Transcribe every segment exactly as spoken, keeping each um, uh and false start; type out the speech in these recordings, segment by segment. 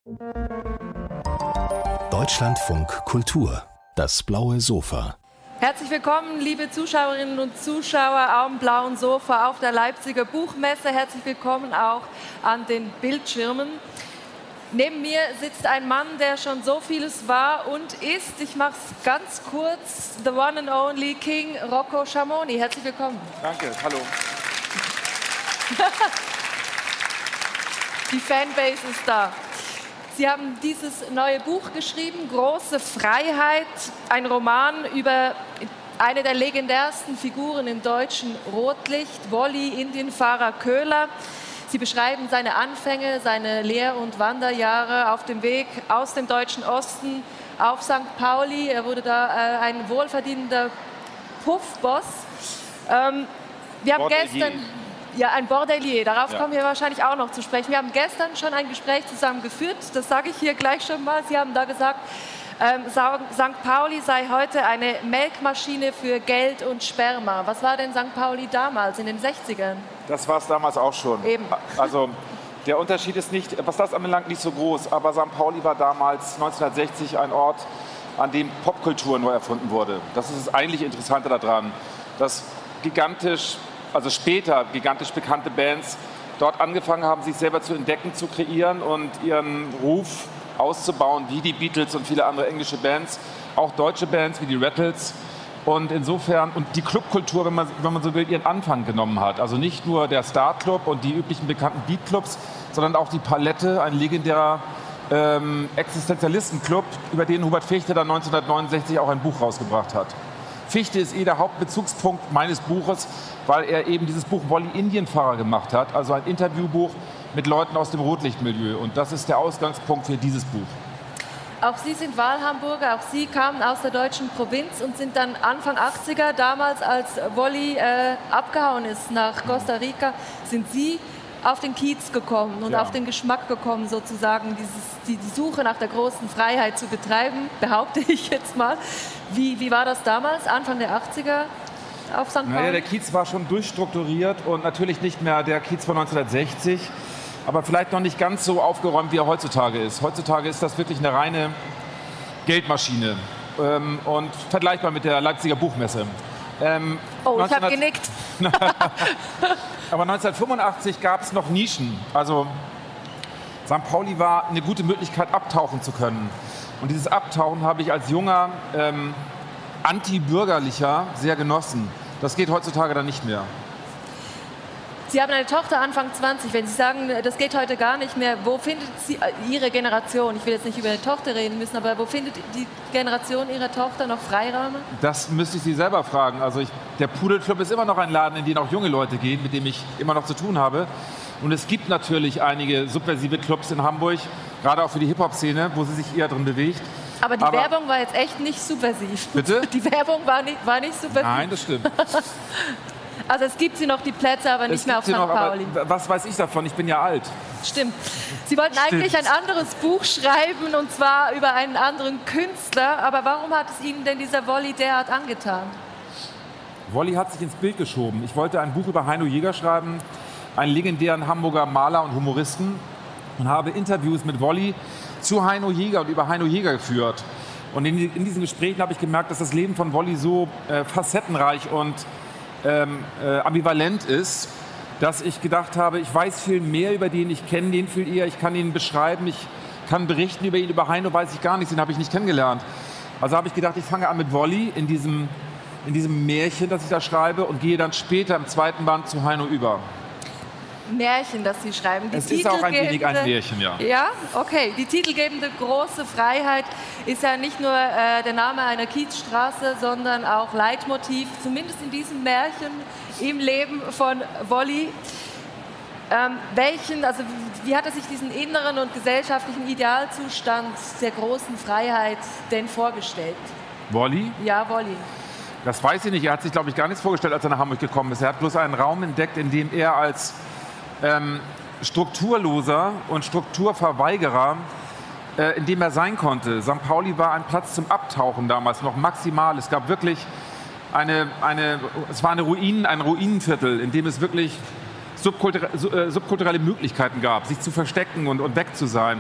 Deutschlandfunk Kultur, das blaue Sofa. Herzlich willkommen, liebe Zuschauerinnen und Zuschauer am blauen Sofa auf der Leipziger Buchmesse. Herzlich willkommen auch an den Bildschirmen. Neben mir sitzt ein Mann, der schon so vieles war und ist, ich mache es ganz kurz, the one and only King Rocco Schamoni. Herzlich willkommen. Danke, hallo. Die Fanbase ist da. Sie haben dieses neue Buch geschrieben, Große Freiheit, ein Roman über eine der legendärsten Figuren im deutschen Rotlicht, Wolli, Indienfahrer Köhler. Sie beschreiben seine Anfänge, seine Lehr- und Wanderjahre auf dem Weg aus dem deutschen Osten auf Sankt Pauli. Er wurde da äh, ein wohlverdienender Puffboss. Ähm, wir haben Bordelier. gestern... Ja, ein Bordelier. Darauf Ja. kommen wir wahrscheinlich auch noch zu sprechen. Wir haben gestern schon ein Gespräch zusammen geführt. Das sage ich hier gleich schon mal. Sie haben da gesagt, ähm, Sankt Pauli sei heute eine Melkmaschine für Geld und Sperma. Was war denn Sankt Pauli damals, in den sechzigern? Das war es damals auch schon. Eben. Also der Unterschied ist nicht, was das anbelangt, nicht so groß. Aber Sankt Pauli war damals neunzehnhundertsechzig ein Ort, an dem Popkultur neu erfunden wurde. Das ist das eigentlich Interessante daran, dass gigantisch... also später gigantisch bekannte Bands dort angefangen haben, sich selber zu entdecken, zu kreieren und ihren Ruf auszubauen, wie die Beatles und viele andere englische Bands, auch deutsche Bands wie die Rattles. Und insofern, und die Clubkultur, wenn man, wenn man so will, ihren Anfang genommen hat. Also nicht nur der Star-Club und die üblichen bekannten Beat-Clubs, sondern auch die Palette, ein legendärer ähm, Existenzialistenclub, über den Hubert Fichte dann neunzehnhundertneunundsechzig auch ein Buch rausgebracht hat. Fichte ist eh der Hauptbezugspunkt meines Buches, weil er eben dieses Buch Wolli Indienfahrer gemacht hat, also ein Interviewbuch mit Leuten aus dem Rotlichtmilieu. Und das ist der Ausgangspunkt für dieses Buch. Auch Sie sind Wahlhamburger, auch Sie kamen aus der deutschen Provinz und sind dann Anfang achtziger, damals als Wolli äh, abgehauen ist nach Costa Rica, sind Sie auf den Kiez gekommen und Ja. auf den Geschmack gekommen, sozusagen dieses, die, die Suche nach der großen Freiheit zu betreiben, behaupte ich jetzt mal. Wie, wie war das damals, Anfang der achtziger auf Sankt Pauli? Naja, der Kiez war schon durchstrukturiert und natürlich nicht mehr der Kiez von neunzehnhundertsechzig, aber vielleicht noch nicht ganz so aufgeräumt, wie er heutzutage ist. Heutzutage ist das wirklich eine reine Geldmaschine ähm, und vergleichbar mit der Leipziger Buchmesse. Ähm, oh, ich habe neunzehnhundert genickt. Aber neunzehnhundertfünfundachtzig gab es noch Nischen. Also Sankt Pauli war eine gute Möglichkeit, abtauchen zu können. Und dieses Abtauchen habe ich als junger ähm, Anti-Bürgerlicher sehr genossen. Das geht heutzutage dann nicht mehr. Sie haben eine Tochter Anfang zwanzig. Wenn Sie sagen, das geht heute gar nicht mehr, wo findet Sie, Ihre Generation, ich will jetzt nicht über Ihre Tochter reden müssen, aber wo findet die Generation Ihrer Tochter noch Freiräume? Das müsste ich Sie selber fragen. Also ich, der Pudelclub ist immer noch ein Laden, in den auch junge Leute gehen, mit dem ich immer noch zu tun habe. Und es gibt natürlich einige subversive Clubs in Hamburg, gerade auch für die Hip-Hop-Szene, wo sie sich eher drin bewegt. Aber die Aber- Werbung war jetzt echt nicht subversiv. Bitte? Die Werbung war nicht, war nicht subversiv. Nein, das stimmt. Also es gibt sie noch, die Plätze, aber nicht Es mehr gibt auf sie Sankt noch, aber Pauli. was weiß ich davon? Ich bin ja alt. Stimmt. Sie wollten eigentlich ein anderes Buch schreiben, und zwar über einen anderen Künstler. Aber warum hat es Ihnen denn dieser Wolli derart angetan? Wolli hat sich ins Bild geschoben. Ich wollte ein Buch über Heino Jäger schreiben, einen legendären Hamburger Maler und Humoristen, und habe Interviews mit Wolli zu Heino Jäger und über Heino Jäger geführt. Und in, in diesen Gesprächen habe ich gemerkt, dass das Leben von Wolli so äh, facettenreich und ähm, äh, ambivalent ist, dass ich gedacht habe, ich weiß viel mehr über den, ich kenne den viel eher, ich kann ihn beschreiben, ich kann berichten über ihn, über Heino weiß ich gar nichts, den habe ich nicht kennengelernt. Also habe ich gedacht, ich fange an mit Wolli in diesem, in diesem Märchen, das ich da schreibe, und gehe dann später im zweiten Band zu Heino über. Märchen, das Sie schreiben. Die Es ist auch ein wenig ein Märchen, ja. Ja, okay. Die titelgebende Große Freiheit ist ja nicht nur äh, der Name einer Kiezstraße, sondern auch Leitmotiv, zumindest in diesem Märchen, im Leben von Wolli. Ähm, welchen, also wie hat er sich diesen inneren und gesellschaftlichen Idealzustand der großen Freiheit denn vorgestellt? Wolli? Ja, Wolli. Das weiß ich nicht. Er hat sich, glaube ich, gar nichts vorgestellt, als er nach Hamburg gekommen ist. Er hat bloß einen Raum entdeckt, in dem er als ähm, strukturloser und Strukturverweigerer, äh, in dem er sein konnte. Sankt Pauli war ein Platz zum Abtauchen damals, noch maximal. Es gab wirklich eine, eine es war eine Ruinen, ein Ruinenviertel, in dem es wirklich subkulturelle, subkulturelle Möglichkeiten gab, sich zu verstecken und, und weg zu sein.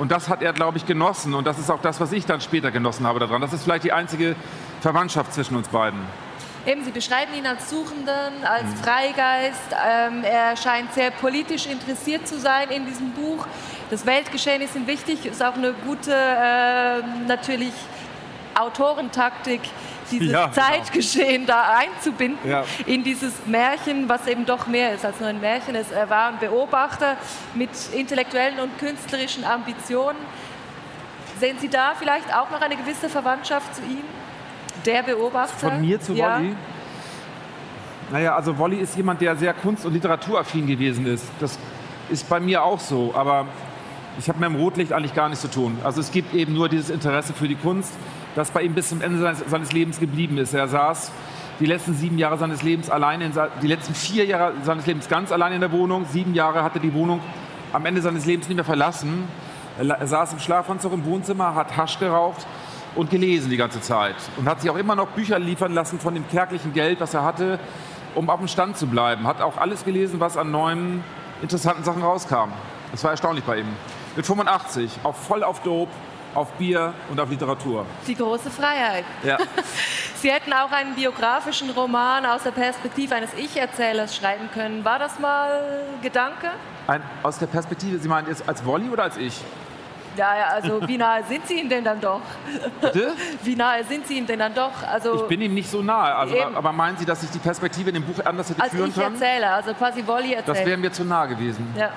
Und das hat er, glaube ich, genossen. Und das ist auch das, was ich dann später genossen habe daran. Das ist vielleicht die einzige Verwandtschaft zwischen uns beiden. Eben, Sie beschreiben ihn als Suchenden, als mhm. Freigeist. Ähm, er scheint sehr politisch interessiert zu sein in diesem Buch. Das Weltgeschehen ist ihm wichtig, ist auch eine gute, äh, natürlich, Autorentaktik, dieses ja, Zeitgeschehen genau. da einzubinden ja. in dieses Märchen, was eben doch mehr ist als nur ein Märchen. Er war ein Beobachter mit intellektuellen und künstlerischen Ambitionen. Sehen Sie da vielleicht auch noch eine gewisse Verwandtschaft zu ihm? Der Beobachter? Von mir zu ja. Wolli? Naja, also Wolli ist jemand, der sehr kunst- und literaturaffin gewesen ist. Das ist bei mir auch so, aber ich habe mit dem Rotlicht eigentlich gar nichts zu tun. Also es gibt eben nur dieses Interesse für die Kunst, das bei ihm bis zum Ende seines, seines Lebens geblieben ist. Er saß die letzten sieben Jahre seines Lebens alleine, in, die letzten vier Jahre seines Lebens ganz allein in der Wohnung. Sieben Jahre hat er die Wohnung am Ende seines Lebens nicht mehr verlassen. Er, er saß im Schlafanzug im Wohnzimmer, hat Hasch geraucht und gelesen die ganze Zeit. Und hat sich auch immer noch Bücher liefern lassen von dem kärglichen Geld, was er hatte, um auf dem Stand zu bleiben. Hat auch alles gelesen, was an neuen, interessanten Sachen rauskam. Das war erstaunlich bei ihm. Mit fünfundachtzig, auch voll auf Dope, auf Bier und auf Literatur. Die große Freiheit. Ja. Sie hätten auch einen biografischen Roman aus der Perspektive eines Ich-Erzählers schreiben können. War das mal Gedanke? Ein, aus der Perspektive, Sie meinen jetzt als Wolli oder als ich? Ja, ja, also wie nahe sind Sie ihm denn dann doch? Bitte? Wie nahe sind Sie ihm denn dann doch? Also ich bin ihm nicht so nahe, also, aber meinen Sie, dass ich die Perspektive in dem Buch anders hätte als führen können? Als Ich-Erzähler, also quasi Wolli erzählt. Das wäre mir zu nah gewesen. Ja.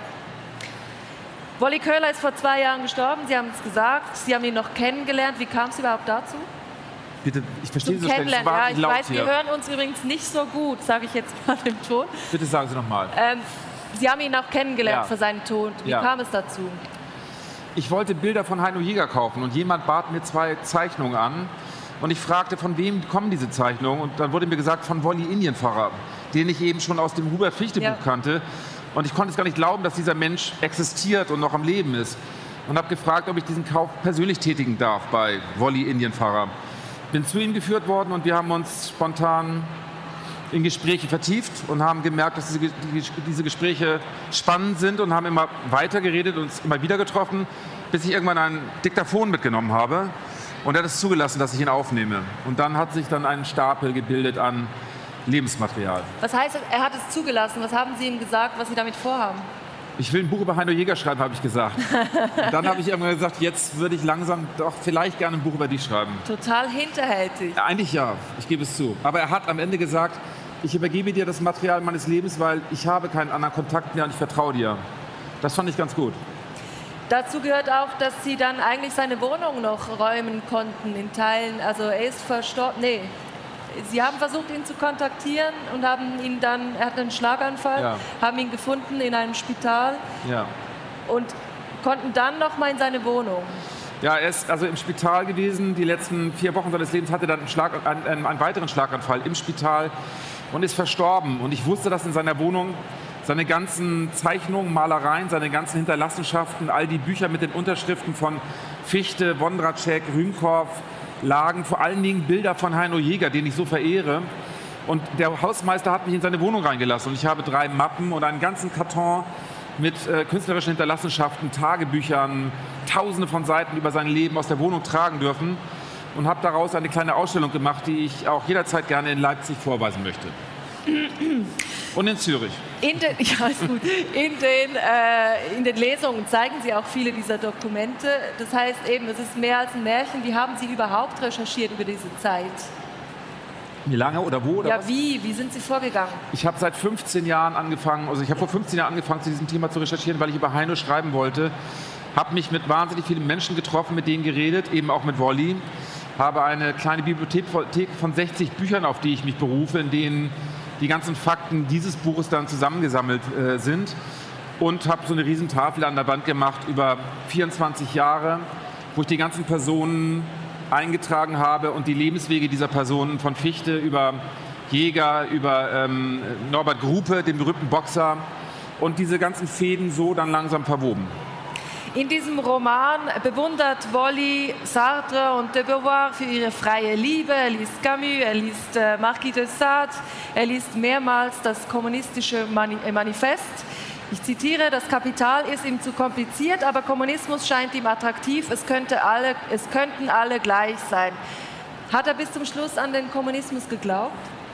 Wolli Köhler ist vor zwei Jahren gestorben, Sie haben es gesagt. Sie haben ihn noch kennengelernt. Wie kam es überhaupt dazu? Bitte, ich verstehe Sie so schlecht. Ja, ich weiß, hier. Wir hören uns übrigens nicht so gut, sage ich jetzt mal im Ton. Bitte sagen Sie nochmal. Ähm, Sie haben ihn auch kennengelernt ja. für seinen Tod. Wie ja. kam es dazu? Ich wollte Bilder von Heino Jäger kaufen und jemand bat mir zwei Zeichnungen an. Und ich fragte, von wem kommen diese Zeichnungen? Und dann wurde mir gesagt, von Wolli Indienpfarrer, den ich eben schon aus dem Hubert-Fichte-Buch ja. kannte. Und ich konnte es gar nicht glauben, dass dieser Mensch existiert und noch am Leben ist. Und habe gefragt, ob ich diesen Kauf persönlich tätigen darf bei Wolli Indienpfarrer. Bin zu ihm geführt worden und wir haben uns spontan in Gespräche vertieft und haben gemerkt, dass diese, diese Gespräche spannend sind und haben immer weiter geredet und uns immer wieder getroffen, bis ich irgendwann ein Diktaphon mitgenommen habe. Und er hat es zugelassen, dass ich ihn aufnehme. Und dann hat sich dann ein Stapel gebildet an Lebensmaterial. Was heißt, er hat es zugelassen? Was haben Sie ihm gesagt, was Sie damit vorhaben? Ich will ein Buch über Heino Jäger schreiben, habe ich gesagt. Und dann habe ich irgendwann gesagt, jetzt würde ich langsam doch vielleicht gerne ein Buch über dich schreiben. Total hinterhältig. Ja, eigentlich ja, ich gebe es zu. Aber er hat am Ende gesagt, ich übergebe dir das Material meines Lebens, weil ich habe keinen anderen Kontakt mehr und ich vertraue dir. Das fand ich ganz gut. Dazu gehört auch, dass Sie dann eigentlich seine Wohnung noch räumen konnten in Teilen. Also er ist verstorben. Nee. Sie haben versucht, ihn zu kontaktieren und haben ihn dann, er hatte einen Schlaganfall, ja. haben ihn gefunden in einem Spital ja. und konnten dann noch mal in seine Wohnung. Ja, er ist also im Spital gewesen. Die letzten vier Wochen seines Lebens hatte er dann einen, Schlag, einen, einen weiteren Schlaganfall im Spital und ist verstorben. Und ich wusste, dass in seiner Wohnung seine ganzen Zeichnungen, Malereien, seine ganzen Hinterlassenschaften, all die Bücher mit den Unterschriften von Fichte, Wondratschek, Rühmkorff, lagen, vor allen Dingen Bilder von Heino Jäger, den ich so verehre. Und der Hausmeister hat mich in seine Wohnung reingelassen. Und ich habe drei Mappen und einen ganzen Karton mit äh, künstlerischen Hinterlassenschaften, Tagebüchern, tausende von Seiten über sein Leben aus der Wohnung tragen dürfen. Und habe daraus eine kleine Ausstellung gemacht, die ich auch jederzeit gerne in Leipzig vorweisen möchte. Und in Zürich. In den, ja, ist gut. In den, äh, in den Lesungen zeigen Sie auch viele dieser Dokumente. Das heißt eben, es ist mehr als ein Märchen. Wie haben Sie überhaupt recherchiert über diese Zeit? Wie lange oder wo? Oder ja, was? wie? Wie sind Sie vorgegangen? Ich habe seit fünfzehn Jahren angefangen, also ich habe vor fünfzehn Jahren angefangen, zu diesem Thema zu recherchieren, weil ich über Heino schreiben wollte. Habe mich mit wahnsinnig vielen Menschen getroffen, mit denen geredet, eben auch mit Wolli. Habe eine kleine Bibliothek von sechzig Büchern, auf die ich mich berufe, in denen die ganzen Fakten dieses Buches dann zusammengesammelt äh, sind. Und habe so eine riesen Tafel an der Wand gemacht über vierundzwanzig Jahre, wo ich die ganzen Personen eingetragen habe und die Lebenswege dieser Personen von Fichte über Jäger, über ähm, Norbert Grupe, den berühmten Boxer, und diese ganzen Fäden so dann langsam verwoben. In diesem Roman bewundert Wolli Sartre und de Beauvoir für ihre freie Liebe. Er liest Camus, er liest äh, Marquis de Sade, er liest mehrmals das kommunistische Mani- Manifest. Ich zitiere, das Kapital ist ihm zu kompliziert, aber Kommunismus scheint ihm attraktiv, es, könnte alle, es könnten alle gleich sein. Hat er bis zum Schluss an den Kommunismus geglaubt?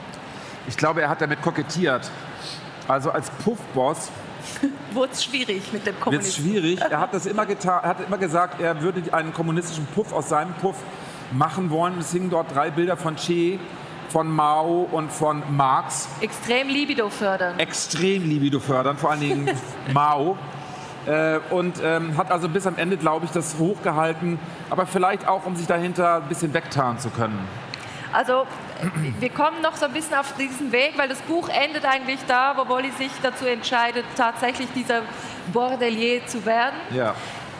Ich glaube, er hat damit kokettiert. Also als Puffboss wurde es schwierig mit dem Kommunismus. Wird schwierig. Er hat das immer getan, er hat immer gesagt, er würde einen kommunistischen Puff aus seinem Puff machen wollen. Es hingen dort drei Bilder von Che, von Mao und von Marx. Extrem Libido fördern. Extrem Libido fördern, vor allen Dingen Mao. Äh, und ähm, hat also bis am Ende, glaube ich, das hochgehalten. Aber vielleicht auch, um sich dahinter ein bisschen wegtarnen zu können. Also wir kommen noch so ein bisschen auf diesen Weg, weil das Buch endet eigentlich da, wo Wolli sich dazu entscheidet, tatsächlich dieser Bordelier zu werden. Ja.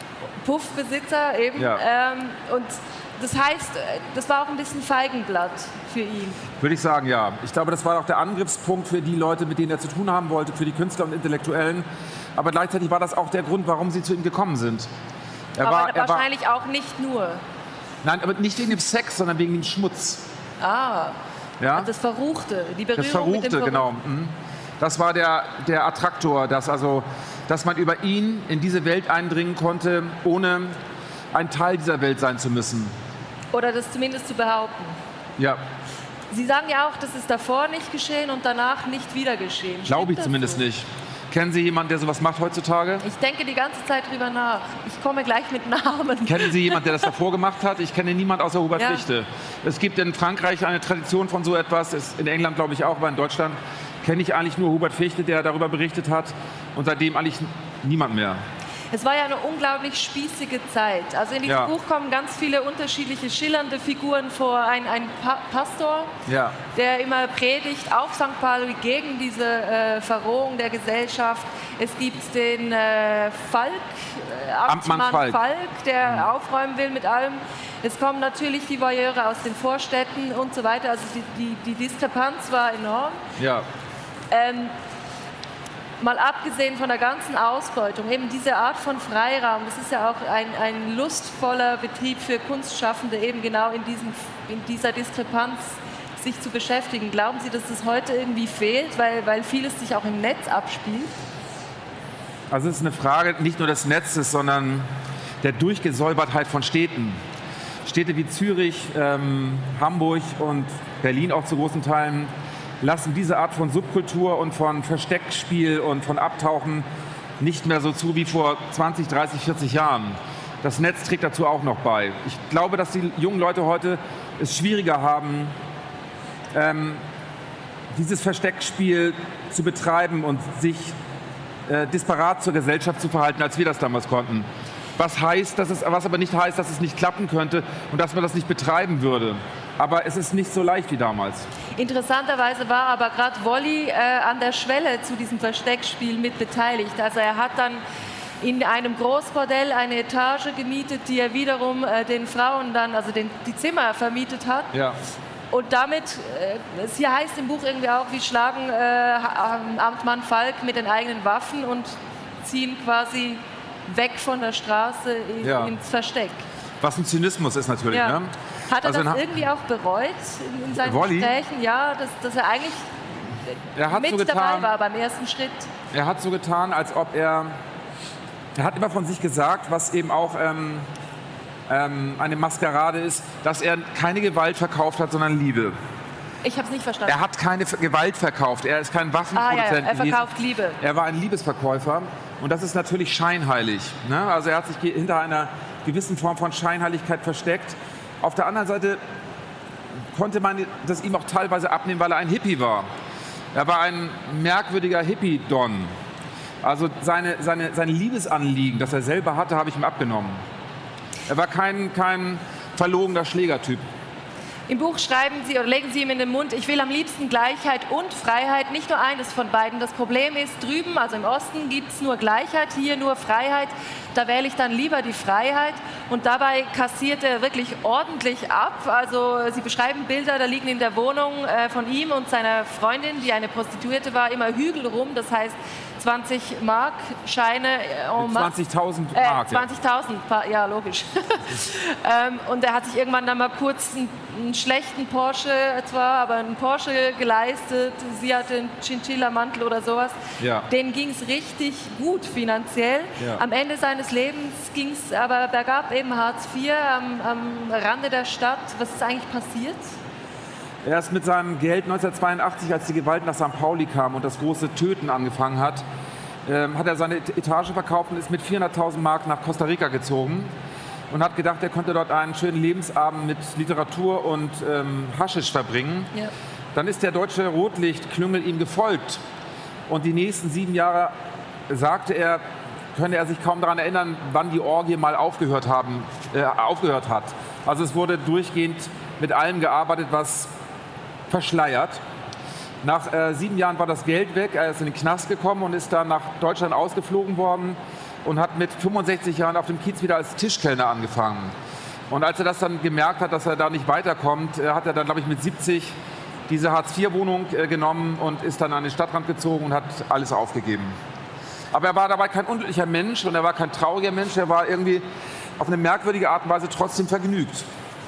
Puffbesitzer eben. Ja. Ähm, und das heißt, das war auch ein bisschen Feigenblatt für ihn. Würde ich sagen, ja. Ich glaube, das war auch der Angriffspunkt für die Leute, mit denen er zu tun haben wollte, für die Künstler und Intellektuellen. Aber gleichzeitig war das auch der Grund, warum sie zu ihm gekommen sind. Er aber war, er wahrscheinlich war, auch nicht nur. Nein, aber nicht wegen dem Sex, sondern wegen dem Schmutz. Ah, ja? Das Verruchte, die Berührung das Verruchte, mit dem Verruchten. Genau. Das war der, der Attraktor, dass, also, dass man über ihn in diese Welt eindringen konnte, ohne ein Teil dieser Welt sein zu müssen. Oder das zumindest zu behaupten. Ja. Sie sagen ja auch, das ist davor nicht geschehen und danach nicht wieder geschehen. Glaube ich zumindest so? nicht. Kennen Sie jemanden, der sowas macht heutzutage? Ich denke die ganze Zeit drüber nach. Ich komme gleich mit Namen. Kennen Sie jemanden, der das davor gemacht hat? Ich kenne niemanden außer Hubert ja. Fichte. Es gibt in Frankreich eine Tradition von so etwas, ist in England glaube ich auch, aber in Deutschland kenne ich eigentlich nur Hubert Fichte, der darüber berichtet hat und seitdem eigentlich niemand mehr. Es war ja eine unglaublich spießige Zeit. Also in diesem ja. Buch kommen ganz viele unterschiedliche schillernde Figuren vor. Ein, ein pa Pastor, ja. der immer predigt auf Sankt Pauli gegen diese äh, Verrohung der Gesellschaft. Es gibt den äh, Falk, äh, Amtmann, Amtmann Falk. Falk, der mhm. aufräumen will mit allem. Es kommen natürlich die Voyeure aus den Vorstädten und so weiter. Also die, die, die Diskrepanz war enorm. Ja. Ähm, Mal abgesehen von der ganzen Ausbeutung, eben diese Art von Freiraum, das ist ja auch ein, ein lustvoller Betrieb für Kunstschaffende, eben genau in, diesem, in dieser Diskrepanz sich zu beschäftigen. Glauben Sie, dass das heute irgendwie fehlt, weil, weil vieles sich auch im Netz abspielt? Also es ist eine Frage nicht nur des Netzes, sondern der Durchgesäubertheit von Städten. Städte wie Zürich, ähm, Hamburg und Berlin auch zu großen Teilen lassen diese Art von Subkultur und von Versteckspiel und von Abtauchen nicht mehr so zu wie vor zwanzig, dreißig, vierzig Jahren. Das Netz trägt dazu auch noch bei. Ich glaube, dass die jungen Leute heute es schwieriger haben, ähm, dieses Versteckspiel zu betreiben und sich äh, disparat zur Gesellschaft zu verhalten, als wir das damals konnten. Was heißt, dass es, was aber nicht heißt, dass es nicht klappen könnte und dass man das nicht betreiben würde. Aber es ist nicht so leicht wie damals. Interessanterweise war aber gerade Wolli äh, an der Schwelle zu diesem Versteckspiel mit beteiligt. Also er hat dann in einem Großbordell eine Etage gemietet, die er wiederum äh, den Frauen dann, also den, die Zimmer vermietet hat. Ja. Und damit, äh, es hier heißt im Buch irgendwie auch, wir schlagen äh, Amtmann Falk mit den eigenen Waffen und ziehen quasi weg von der Straße in, ja. ins Versteck. Was ein Zynismus ist natürlich. Ja. Ne? Hat er also das irgendwie auch bereut in, in seinen Wolli? Gesprächen? Ja, dass, dass er eigentlich er hat mit so getan, dabei war beim ersten Schritt. Er hat so getan, als ob er... Er hat immer von sich gesagt, was eben auch ähm, ähm, eine Maskerade ist, dass er keine Gewalt verkauft hat, sondern Liebe. Ich habe es nicht verstanden. Er hat keine Gewalt verkauft. Er ist kein Waffenproduzent ah, ja, ja. Er verkauft gewesen. Liebe. Er war ein Liebesverkäufer. Und das ist natürlich scheinheilig. Ne? Also er hat sich hinter einer gewissen Form von Scheinheiligkeit versteckt. Auf der anderen Seite konnte man das ihm auch teilweise abnehmen, weil er ein Hippie war. Er war ein merkwürdiger Hippie-Don. Also seine, seine, sein Liebesanliegen, das er selber hatte, habe ich ihm abgenommen. Er war kein, kein verlogener Schlägertyp. Im Buch schreiben Sie oder legen Sie ihm in den Mund, ich will am liebsten Gleichheit und Freiheit, nicht nur eines von beiden. Das Problem ist, drüben, also im Osten, gibt es nur Gleichheit, hier nur Freiheit. Da wähle ich dann lieber die Freiheit. Und dabei kassiert er wirklich ordentlich ab. Also Sie beschreiben Bilder, da liegen in der Wohnung äh, von ihm und seiner Freundin, die eine Prostituierte war, immer Hügel rum. Das heißt, zwanzig Mark Scheine. zwanzigtausend äh, Mark. zwanzigtausend, ja logisch. ähm, und er hat sich irgendwann dann mal kurz einen, einen schlechten Porsche, zwar, aber einen Porsche geleistet. Sie hatte einen Chinchilla-Mantel oder sowas. Ja. Denen ging es richtig gut finanziell. Ja. Am Ende seines Lebens ging es aber bergab, eben Hartz vier am, am Rande der Stadt. Was ist eigentlich passiert? Er ist mit seinem Geld neunzehnhundertzweiundachtzig, als die Gewalt nach Sankt Pauli kam und das große Töten angefangen hat, ähm, hat er seine Etage verkauft und ist mit vierhunderttausend Mark nach Costa Rica gezogen und hat gedacht, er konnte dort einen schönen Lebensabend mit Literatur und ähm, Haschisch verbringen. Ja. Dann ist der deutsche Rotlichtklüngel ihm gefolgt und die nächsten sieben Jahre sagte er, könne er sich kaum daran erinnern, wann die Orgie mal aufgehört, haben, äh, aufgehört hat. Also es wurde durchgehend mit allem gearbeitet, was verschleiert. Nach äh, sieben Jahren war das Geld weg, er ist in den Knast gekommen und ist dann nach Deutschland ausgeflogen worden und hat mit fünfundsechzig Jahren auf dem Kiez wieder als Tischkellner angefangen. Und als er das dann gemerkt hat, dass er da nicht weiterkommt, äh, hat er dann, glaube ich, mit siebzig diese Hartz vier Wohnung äh, genommen und ist dann an den Stadtrand gezogen und hat alles aufgegeben. Aber er war dabei kein unglücklicher Mensch und er war kein trauriger Mensch, er war irgendwie auf eine merkwürdige Art und Weise trotzdem vergnügt.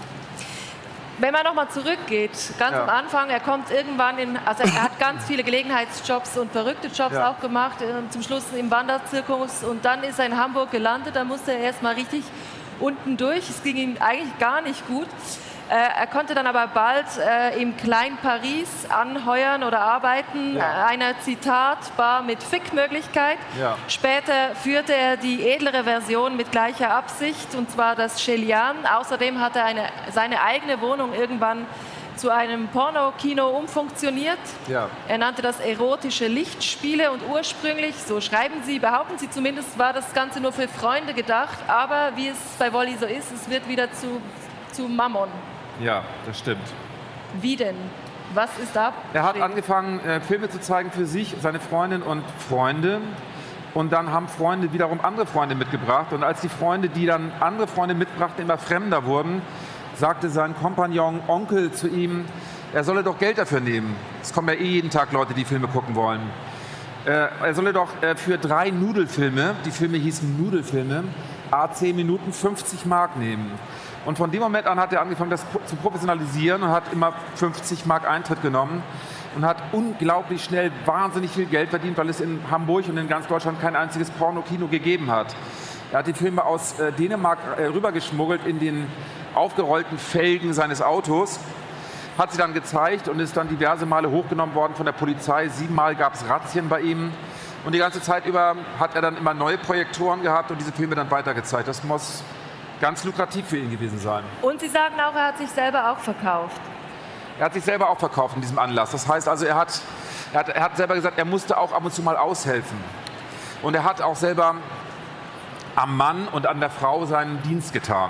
Wenn man nochmal zurückgeht, ganz ja. am Anfang, er kommt irgendwann in, also er hat ganz viele Gelegenheitsjobs und verrückte Jobs ja. auch gemacht, zum Schluss im Wanderzirkus und dann ist er in Hamburg gelandet, da musste er erst mal richtig unten durch, es ging ihm eigentlich gar nicht gut. Er konnte dann aber bald äh, im Klein Paris anheuern oder arbeiten, ja. einer Zitatbar mit Fick-Möglichkeit. Ja. Später führte er die edlere Version mit gleicher Absicht, und zwar das Schelian. Außerdem hat er eine, seine eigene Wohnung irgendwann zu einem Pornokino umfunktioniert. Ja. Er nannte das erotische Lichtspiele und ursprünglich, so schreiben Sie, behaupten Sie zumindest, war das Ganze nur für Freunde gedacht. Aber wie es bei Wolli so ist, es wird wieder zu, zu Mammon. Ja, das stimmt. Wie denn? Was ist da? Er hat angefangen, äh, Filme zu zeigen für sich, seine Freundin und Freunde. Und dann haben Freunde wiederum andere Freunde mitgebracht. Und als die Freunde, die dann andere Freunde mitbrachten, immer fremder wurden, sagte sein Kompagnon Onkel zu ihm, er solle doch Geld dafür nehmen. Es kommen ja eh jeden Tag Leute, die Filme gucken wollen. Äh, er solle doch äh, für drei Nudelfilme, die Filme hießen Nudelfilme, à zehn Minuten fünfzig Mark nehmen. Und von dem Moment an hat er angefangen, das zu professionalisieren und hat immer fünfzig Mark Eintritt genommen und hat unglaublich schnell wahnsinnig viel Geld verdient, weil es in Hamburg und in ganz Deutschland kein einziges Pornokino gegeben hat. Er hat die Filme aus äh, Dänemark äh, rübergeschmuggelt in den aufgerollten Felgen seines Autos, hat sie dann gezeigt und ist dann diverse Male hochgenommen worden von der Polizei. Siebenmal gab es Razzien bei ihm. Und die ganze Zeit über hat er dann immer neue Projektoren gehabt und diese Filme dann weitergezeigt. Das muss ganz lukrativ für ihn gewesen sein. Und Sie sagen auch, er hat sich selber auch verkauft. Er hat sich selber auch verkauft in diesem Anlass. Das heißt also, er hat, er hat, er hat selber gesagt, er musste auch ab und zu mal aushelfen. Und er hat auch selber am Mann und an der Frau seinen Dienst getan.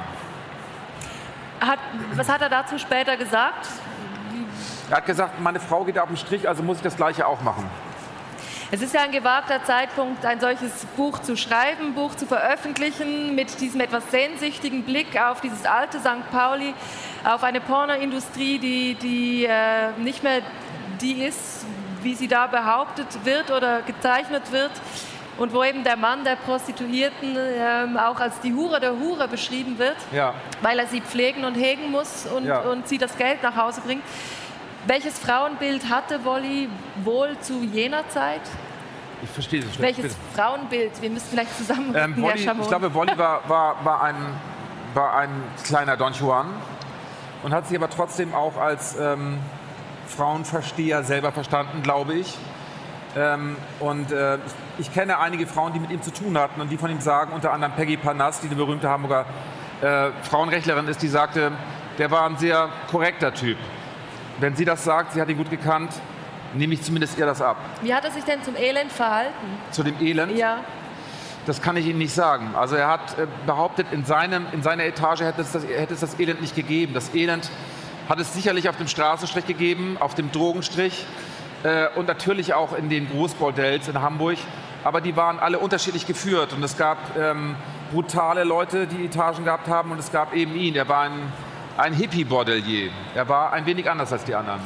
Hat, was hat er dazu später gesagt? Er hat gesagt, meine Frau geht auf den Strich, also muss ich das Gleiche auch machen. Es ist ja ein gewagter Zeitpunkt, ein solches Buch zu schreiben, ein Buch zu veröffentlichen, mit diesem etwas sehnsüchtigen Blick auf dieses alte Sankt Pauli, auf eine Pornoindustrie, die, die äh, nicht mehr die ist, wie sie da behauptet wird oder gezeichnet wird. Und wo eben der Mann der Prostituierten ähm, auch als die Hure der Hure beschrieben wird, ja. weil er sie pflegen und hegen muss und, ja. und sie das Geld nach Hause bringt. Welches Frauenbild hatte Wolli wohl zu jener Zeit? Ich verstehe das. Welches bitte. Frauenbild? Wir müssen vielleicht zusammen. Ähm, Wolli, ich glaube, Wolli war, war, war, ein, war ein kleiner Don Juan und hat sich aber trotzdem auch als ähm, Frauenversteher selber verstanden, glaube ich. Ähm, und äh, ich, ich kenne einige Frauen, die mit ihm zu tun hatten und die von ihm sagen, unter anderem Peggy Parnass, die eine berühmte Hamburger äh, Frauenrechtlerin ist, die sagte, der war ein sehr korrekter Typ. Wenn sie das sagt, sie hat ihn gut gekannt, nehme ich zumindest ihr das ab. Wie hat er sich denn zum Elend verhalten? Zu dem Elend? Ja. Das kann ich Ihnen nicht sagen. Also er hat äh, behauptet, in, seinem, in seiner Etage hätte es, das, hätte es das Elend nicht gegeben. Das Elend hat es sicherlich auf dem Straßenstrich gegeben, auf dem Drogenstrich äh, und natürlich auch in den Großbordells in Hamburg. Aber die waren alle unterschiedlich geführt und es gab ähm, brutale Leute, die Etagen gehabt haben und es gab eben ihn. Er war ein... Ein Hippie-Bordelier. Er war ein wenig anders als die anderen.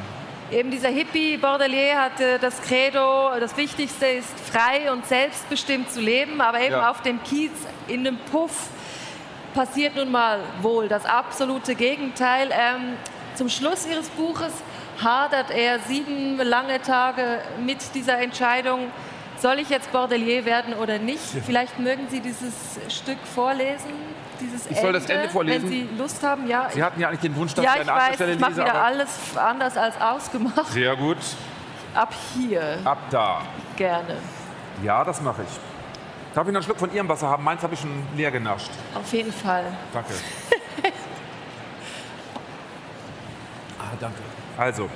Eben dieser Hippie Bordelier hatte das Credo, das Wichtigste ist, frei und selbstbestimmt zu leben, aber eben ja. auf dem Kiez in dem Puff passiert nun mal wohl das absolute Gegenteil. Ähm, zum Schluss Ihres Buches hadert er sieben lange Tage mit dieser Entscheidung, soll ich jetzt Bordelier werden oder nicht? Vielleicht mögen Sie dieses Stück vorlesen, dieses Ich soll Ende, das Ende vorlesen? wenn Sie Lust haben. Ja, Sie hatten ja eigentlich den Wunsch, dass ja, ich ich eine andere weiß, Stelle ich mache lese. wieder aber alles anders als ausgemacht. Sehr gut. Ab hier. Ab da. Gerne. Ja, das mache ich. Darf ich noch einen Schluck von Ihrem Wasser haben? Meins habe ich schon leer genascht. Auf jeden Fall. Danke. ah, danke. Also,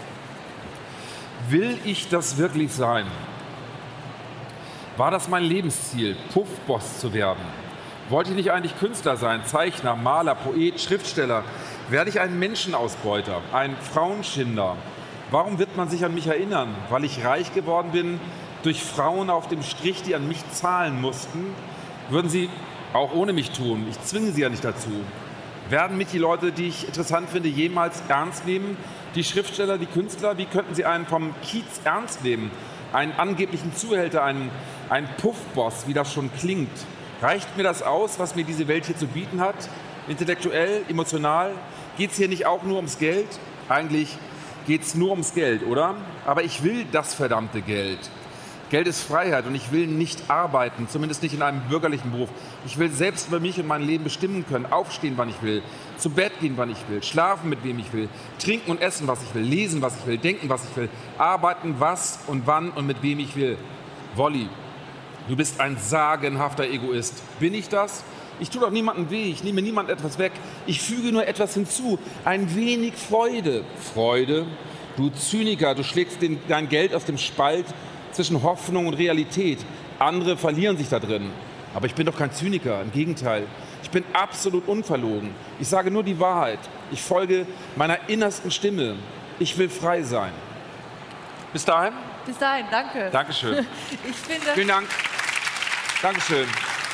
will ich das wirklich sein? War das mein Lebensziel, Puffboss zu werden? Wollte ich nicht eigentlich Künstler sein, Zeichner, Maler, Poet, Schriftsteller? Werde ich ein Menschenausbeuter, ein Frauenschinder? Warum wird man sich an mich erinnern? Weil ich reich geworden bin durch Frauen auf dem Strich, die an mich zahlen mussten? Würden sie auch ohne mich tun? Ich zwinge sie ja nicht dazu. Werden mich die Leute, die ich interessant finde, jemals ernst nehmen? Die Schriftsteller, die Künstler, wie könnten sie einen vom Kiez ernst nehmen? Einen angeblichen Zuhälter, einen, einen Puffboss, wie das schon klingt. Reicht mir das aus, was mir diese Welt hier zu bieten hat? Intellektuell, emotional? Geht es hier nicht auch nur ums Geld? Eigentlich geht es nur ums Geld, oder? Aber ich will das verdammte Geld. Geld ist Freiheit und ich will nicht arbeiten, zumindest nicht in einem bürgerlichen Beruf. Ich will selbst über mich und mein Leben bestimmen können, aufstehen, wann ich will, zu Bett gehen, wann ich will, schlafen, mit wem ich will, trinken und essen, was ich will, lesen, was ich will, denken, was ich will, arbeiten, was und wann und mit wem ich will. Wolli, du bist ein sagenhafter Egoist. Bin ich das? Ich tue doch niemandem weh, ich nehme niemand etwas weg. Ich füge nur etwas hinzu, ein wenig Freude. Freude? Du Zyniker, du schlägst den, dein Geld aus dem Spalt zwischen Hoffnung und Realität. Andere verlieren sich da drin. Aber ich bin doch kein Zyniker, im Gegenteil. Ich bin absolut unverlogen. Ich sage nur die Wahrheit. Ich folge meiner innersten Stimme. Ich will frei sein. Bis dahin? Bis dahin, danke. Dankeschön. Ich finde, Vielen Dank. Dankeschön.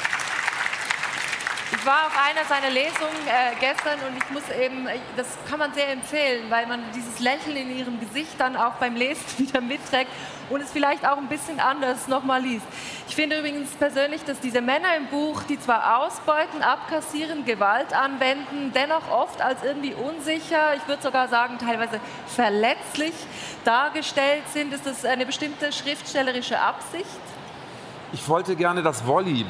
Ich war auf einer seiner Lesungen äh, gestern und ich muss eben, das kann man sehr empfehlen, weil man dieses Lächeln in ihrem Gesicht dann auch beim Lesen wieder mitträgt und es vielleicht auch ein bisschen anders nochmal liest. Ich finde übrigens persönlich, dass diese Männer im Buch, die zwar ausbeuten, abkassieren, Gewalt anwenden, dennoch oft als irgendwie unsicher, ich würde sogar sagen teilweise verletzlich dargestellt sind. Ist das eine bestimmte schriftstellerische Absicht? Ich wollte gerne, dass Wolli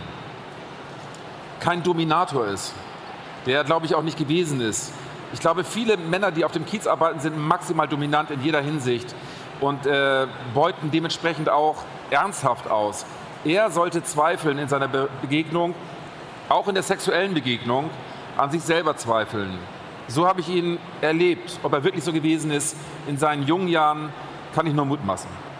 kein Dominator ist, der, glaube ich, auch nicht gewesen ist. Ich glaube, viele Männer, die auf dem Kiez arbeiten, sind maximal dominant in jeder Hinsicht und äh, beuten dementsprechend auch ernsthaft aus. Er sollte zweifeln in seiner Be- Begegnung, auch in der sexuellen Begegnung, an sich selber zweifeln. So habe ich ihn erlebt. Ob er wirklich so gewesen ist in seinen jungen Jahren, kann ich nur mutmaßen.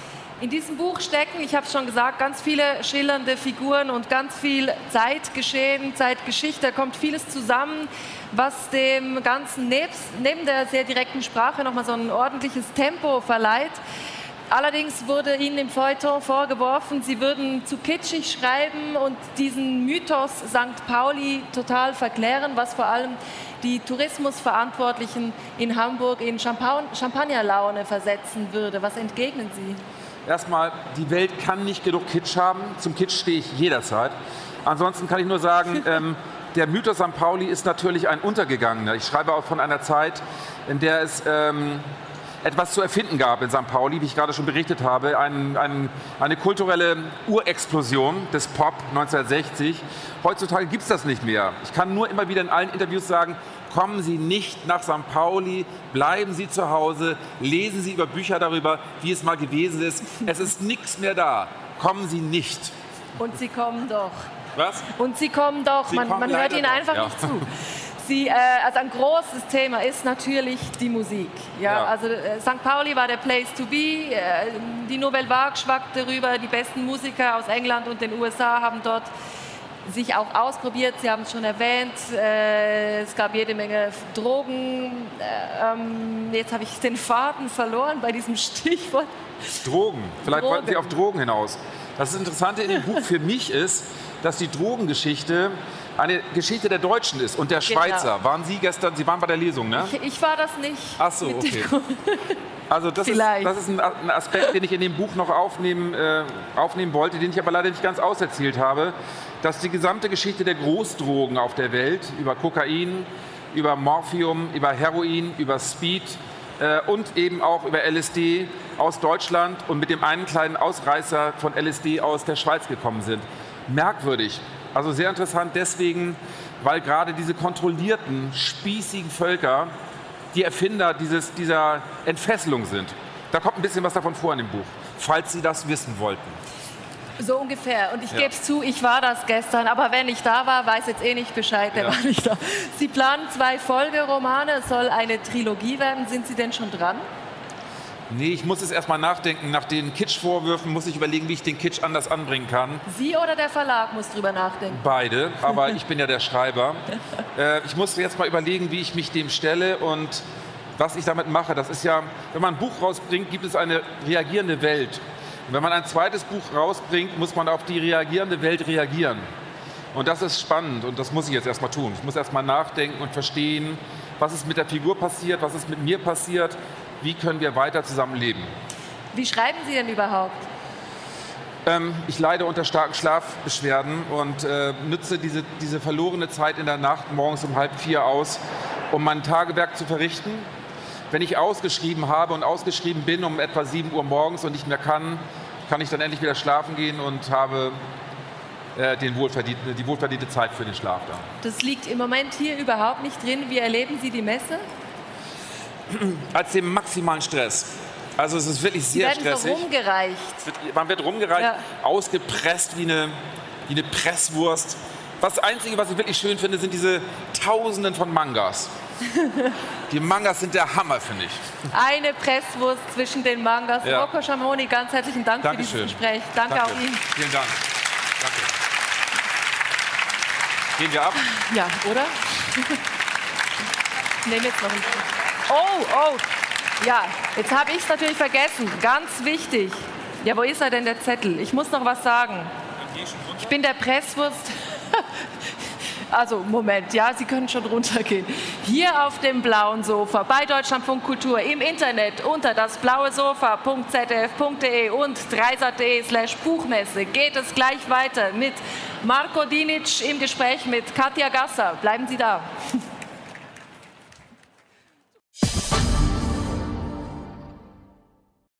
In diesem Buch stecken, ich habe es schon gesagt, ganz viele schillernde Figuren und ganz viel Zeitgeschehen, Zeitgeschichte. Da kommt vieles zusammen, was dem Ganzen nebst, neben der sehr direkten Sprache nochmal so ein ordentliches Tempo verleiht. Allerdings wurde Ihnen im Feuilleton vorgeworfen, Sie würden zu kitschig schreiben und diesen Mythos Sankt Pauli total verklären, was vor allem die Tourismusverantwortlichen in Hamburg in Champagnerlaune versetzen würde. Was entgegnen Sie? Erstmal, die Welt kann nicht genug Kitsch haben. Zum Kitsch stehe ich jederzeit. Ansonsten kann ich nur sagen, ähm, der Mythos Sankt Pauli ist natürlich ein untergegangener. Ich schreibe auch von einer Zeit, in der es ähm, etwas zu erfinden gab in Sankt Pauli, wie ich gerade schon berichtet habe. Ein, ein, eine kulturelle Urexplosion des Pop neunzehnhundertsechzig. Heutzutage gibt es das nicht mehr. Ich kann nur immer wieder in allen Interviews sagen, kommen Sie nicht nach Sankt Pauli, bleiben Sie zu Hause, lesen Sie über Bücher darüber, wie es mal gewesen ist. Es ist nichts mehr da. Kommen Sie nicht. Und Sie kommen doch. Was? Und Sie kommen doch. Sie man kommen man hört Ihnen doch. einfach Ja. nicht zu. Sie, äh, also ein großes Thema ist natürlich die Musik. Ja, Ja. Also äh, Sankt Pauli war der Place to be. Äh, die Nouvelle Vague schwackt darüber. Die besten Musiker aus England und den U S A haben dort sich auch ausprobiert. Sie haben es schon erwähnt. Äh, es gab jede Menge Drogen. Äh, ähm, jetzt habe ich den Faden verloren bei diesem Stichwort. Drogen. Vielleicht Drogen. wollten Sie auf Drogen hinaus. Das Interessante in dem Buch für mich ist, dass die Drogengeschichte eine Geschichte der Deutschen ist und der Schweizer. Genau. Waren Sie gestern, Sie waren bei der Lesung, ne? Ich, ich war das nicht. Ach so, mit okay. den- Also das ist, das ist ein Aspekt, den ich in dem Buch noch aufnehmen, äh, aufnehmen wollte, den ich aber leider nicht ganz auserzählt habe, dass die gesamte Geschichte der Großdrogen auf der Welt, über Kokain, über Morphium, über Heroin, über Speed äh, und eben auch über L S D aus Deutschland und mit dem einen kleinen Ausreißer von L S D aus der Schweiz gekommen sind. Merkwürdig, also sehr interessant deswegen, weil gerade diese kontrollierten, spießigen Völker die Erfinder dieses, dieser Entfesselung sind. Da kommt ein bisschen was davon vor in dem Buch, falls Sie das wissen wollten. So ungefähr. Und ich Ja. gebe es zu, ich war das gestern, aber wer nicht da war, weiß jetzt eh nicht Bescheid, der Ja. war nicht da. Sie planen zwei Folgeromane, es soll eine Trilogie werden. Sind Sie denn schon dran? Nee, ich muss jetzt erst mal nachdenken. Nach den Kitsch-Vorwürfen muss ich überlegen, wie ich den Kitsch anders anbringen kann. Sie oder der Verlag muss drüber nachdenken? Beide, aber ich bin ja der Schreiber. Äh, ich muss jetzt mal überlegen, wie ich mich dem stelle und was ich damit mache. Das ist ja, wenn man ein Buch rausbringt, gibt es eine reagierende Welt. Und wenn man ein zweites Buch rausbringt, muss man auf die reagierende Welt reagieren. Und das ist spannend und das muss ich jetzt erst mal tun. Ich muss erst mal nachdenken und verstehen, was ist mit der Figur passiert, was ist mit mir passiert, wie können wir weiter zusammenleben. Wie schreiben Sie denn überhaupt? Ähm, ich leide unter starken Schlafbeschwerden und äh, nutze diese, diese verlorene Zeit in der Nacht morgens um halb vier aus, um mein Tagewerk zu verrichten. Wenn ich ausgeschrieben habe und ausgeschrieben bin um etwa sieben Uhr morgens und nicht mehr kann, kann ich dann endlich wieder schlafen gehen und habe äh, den wohlverdiente, die wohlverdiente Zeit für den Schlaf da. Das liegt im Moment hier überhaupt nicht drin. Wie erleben Sie die Messe? Als den maximalen Stress. Also es ist wirklich sehr Sie werden stressig. so rumgereicht. Es wird, man wird rumgereicht, Ja. ausgepresst wie eine, wie eine Presswurst. Das Einzige, was ich wirklich schön finde, sind diese Tausenden von Mangas. Die Mangas sind der Hammer, finde ich. Eine Presswurst zwischen den Mangas. Ja. Rocco Schamoni, ganz herzlichen Dank Dankeschön. für dieses Gespräch. Danke, Danke. auch Ihnen. Vielen Dank. Danke. Gehen wir ab? Ja, oder? Ich nehme jetzt noch einen. Oh, oh. Ja, jetzt habe ich es natürlich vergessen. Ganz wichtig. Ja, wo ist er denn, der Zettel? Ich muss noch was sagen. Ich bin der Presswurst. Also, Moment, ja, Sie können schon runtergehen. Hier auf dem blauen Sofa bei Deutschlandfunk Kultur im Internet unter das blaue Sofa punkt z d f punkt d e und dreisat punkt de slash Buchmesse geht es gleich weiter mit Marko Dinic im Gespräch mit Katja Gasser. Bleiben Sie da.